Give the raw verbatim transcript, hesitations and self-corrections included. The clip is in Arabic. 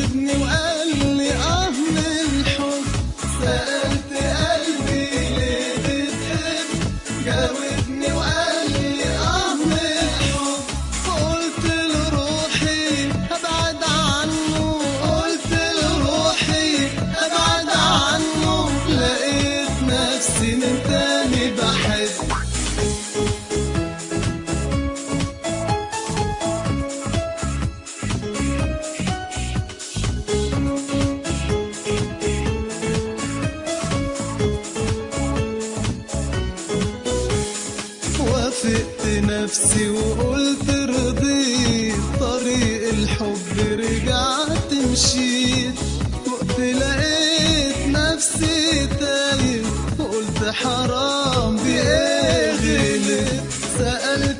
جاوبني وقال لي اه من الحب. سألت قلبي ليه بتحب، جاوبني وقال لي اه من الحب. قلت لروحي ابعد عنه، قلت لروحي ابعد عنه، لقيت نفسي من تاني بحب. وافقت نفسي وقلت رضيت، طريق الحب رجعت مشيت. وقت لقيت نفسي تايه، وقلت حرام بإيه غلط. سألت